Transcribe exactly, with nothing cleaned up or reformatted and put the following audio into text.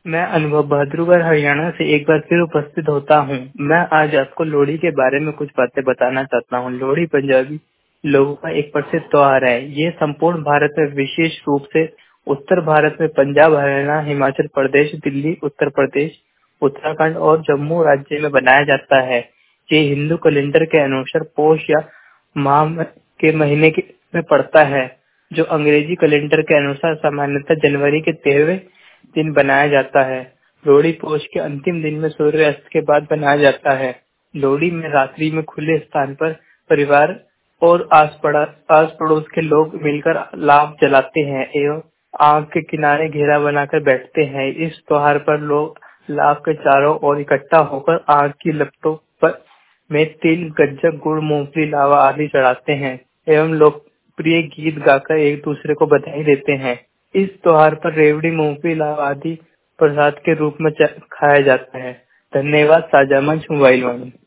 मैं अनुभव बहादुरगढ़ हरियाणा से एक बार फिर उपस्थित होता हूँ। मैं आज आपको लोहड़ी के बारे में कुछ बातें बताना चाहता हूँ। लोहड़ी पंजाबी लोगों का एक प्रसिद्ध त्योहार है। ये संपूर्ण भारत में, विशेष रूप से उत्तर भारत में पंजाब, हरियाणा, हिमाचल प्रदेश, दिल्ली, उत्तर प्रदेश, उत्तराखंड और जम्मू राज्य में बनाया जाता है। ये हिंदू कैलेंडर के अनुसार पोष या माह के महीने के में पड़ता है, जो अंग्रेजी कैलेंडर के अनुसार सामान्यतः जनवरी के तेरहवें दिन बनाया जाता है। लोहड़ी पोष के अंतिम दिन में सूर्यास्त के बाद बनाया जाता है। लोहड़ी में रात्रि में खुले स्थान पर परिवार और आस पड़ा आस पड़ोस के लोग मिलकर लाभ जलाते हैं एवं आग के किनारे घेरा बनाकर बैठते हैं। इस त्योहार पर लोग लाभ के चारों ओर इकट्ठा होकर आग की लपटों पर में तिल, गज्जक, गुड़, मूंगफली, लावा आदि चढ़ाते हैं एवं लोकप्रिय गीत गाकर एक दूसरे को बधाई देते हैं। इस त्योहार पर रेवड़ी, मूंगफली, लावा आदि प्रसाद के रूप में च- खाया जाता है। धन्यवाद। साझा मंच मोबाइल वाणी।